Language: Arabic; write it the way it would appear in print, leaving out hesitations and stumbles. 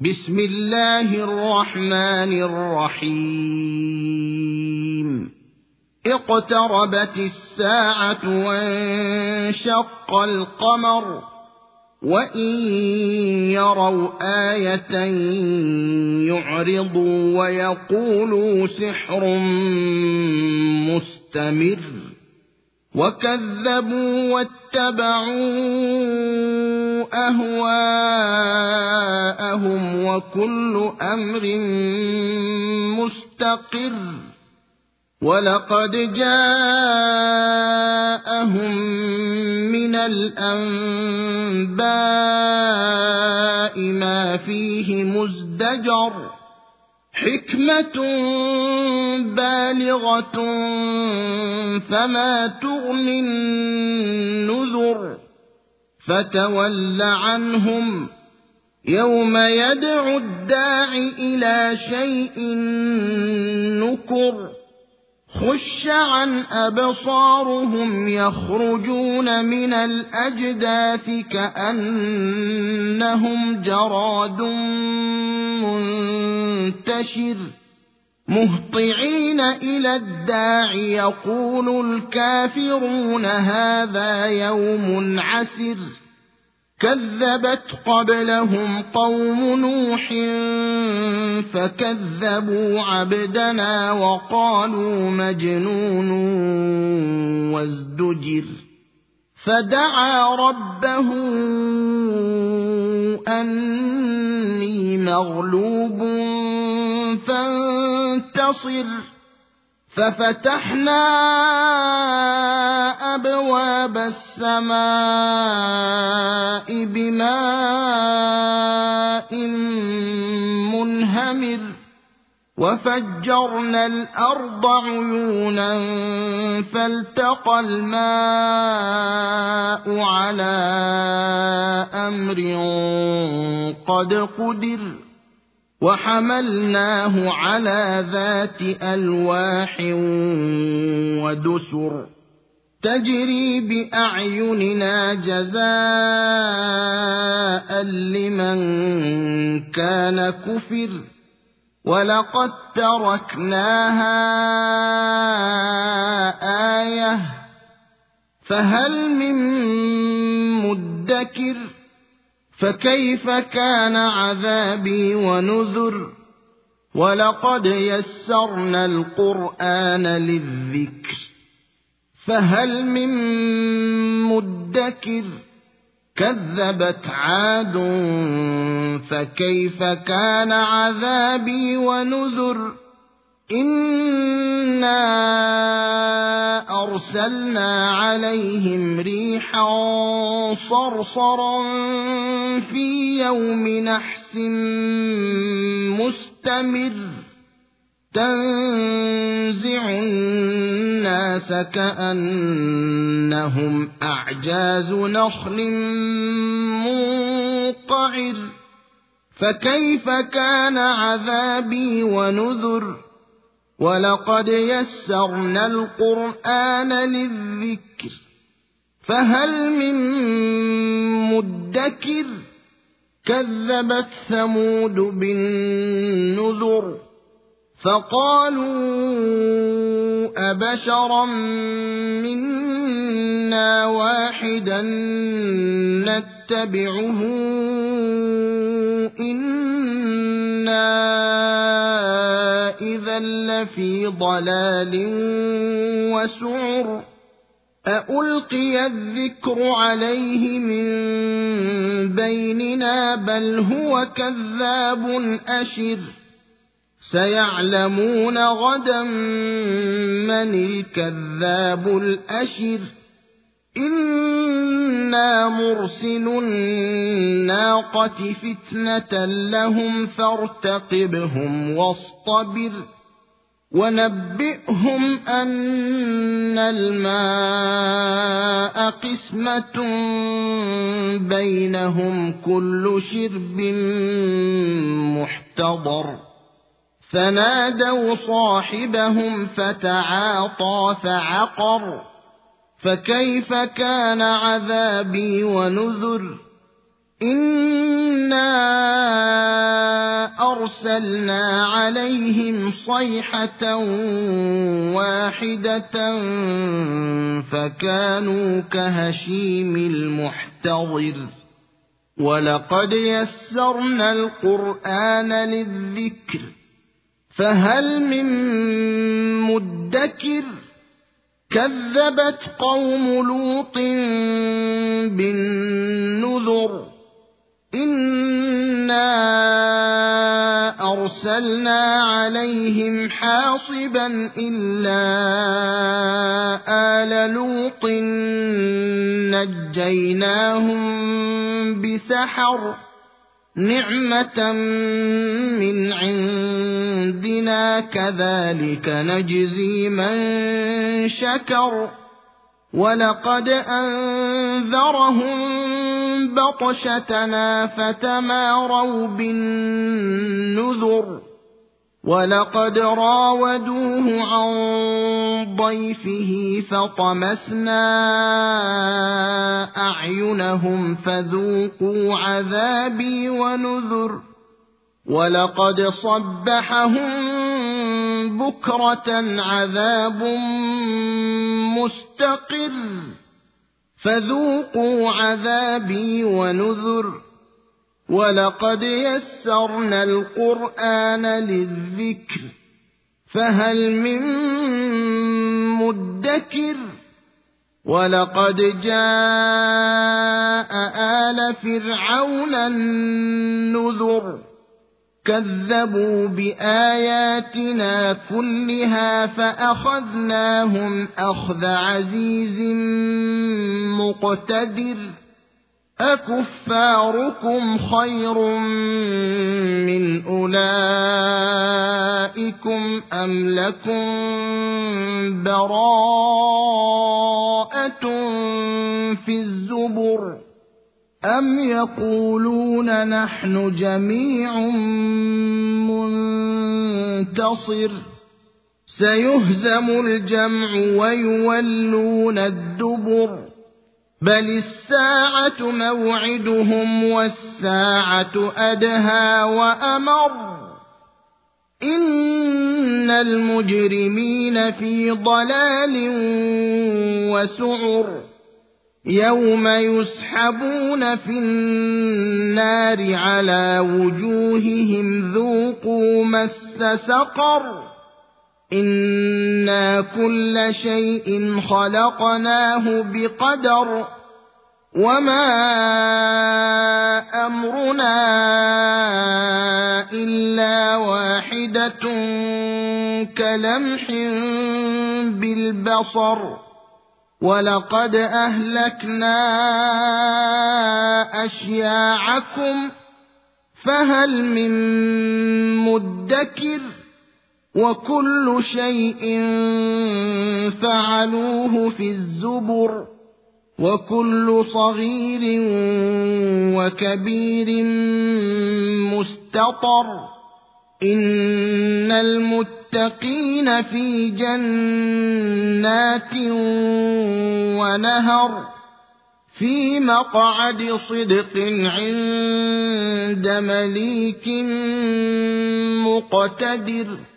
بسم الله الرحمن الرحيم اقتربت الساعة وانشق القمر وإن يروا آية يعرضوا ويقولوا سحر مستمر وكذبوا واتبعوا أهواءهم وكل أمر مستقر ولقد جاءهم من الأنباء ما فيه مزدجر حكمة بالغة فما تغني النذر فتول عنهم يوم يدعو الداع إلى شيء نكر خش عن أبصارهم يخرجون من الأجداث كأنهم جراد منتشر مهطعين إلى الداع يقول الكافرون هذا يوم عسر كذبت قبلهم قوم نوح فكذبوا عبدنا وقالوا مجنون وازدجر فدعا ربه أني مغلوب فانتصر ففتحنا أبواب السماء بماء منهمر وفجرنا الأرض عيونا فالتقى الماء على أمر قد قدر وحملناه على ذات ألواح ودسر تجري بأعيننا جزاء لمن كان كفر ولقد تركناها آية فهل من مدكر فكيف كان عذابي ونذر ولقد يسرنا القرآن للذكر فهل من مدكر كذبت عاد فكيف كان عذابي ونذر إنا أرسلنا عليهم ريحا صرصرا في يوم نحس مستمر تنزع الناس كأنهم أعجاز نخل منقعر فكيف كان عذابي ونذر ولقد يسرنا القرآن للذكر فهل من مدكر كذبت ثمود بالنذر فقالوا أبشرا منا واحدا نتبعه إنا إذا لفي ضلال وسعر أألقي الذكر عليه من بيننا بل هو كذاب أشر سيعلمون غدا من الكذاب الأشر إنا مرسل الناقة فتنة لهم فارتقبهم واصطبر ونبئهم أن الماء قسمة بينهم كل شرب محتضر فنادوا صاحبهم فتعاطى فعقر فكيف كان عذابي ونذر إنا أرسلنا عليهم صيحة واحدة فكانوا كهشيم المحتضر ولقد يسرنا القرآن للذكر فهل من مدكر كذبت قوم لوط بالنذر إنا أرسلنا عليهم حاصبا إلا آل لوط نجيناهم بسحر نعمة من عندنا كذلك نجزي من شكر ولقد أنذرهم بطشتنا فتماروا بالنذر ولقد راودوه عن ضيفه فطمسنا أعينهم فذوقوا عذابي ونذر ولقد صبحهم بكرة عذاب مستقر فذوقوا عذابي ونذر ولقد يسرنا القرآن للذكر فهل من مدكر ولقد جاء آل فرعون النذر كذبوا بآياتنا كلها فأخذناهم أخذ عزيز مقتدر أكفاركم خير من أولئكم أم لكم براءة في الزبر أم يقولون نحن جميع منتصر سيهزم الجمع ويولون الدبر بل الساعة موعدهم والساعة أدهى وأمر إن المجرمين في ضلال وسعر يوم يسحبون في النار على وجوههم ذوقوا مس سقر إنا كل شيء خلقناه بقدر وما أمرنا إلا واحدة كلمح بالبصر ولقد أهلكنا أشياعكم فهل من مدكر وكل شيء فعلوه في الزبر وكل صغير وكبير مستطر إن المتقين في جنات ونهر في مقعد صدق عند مليك مقتدر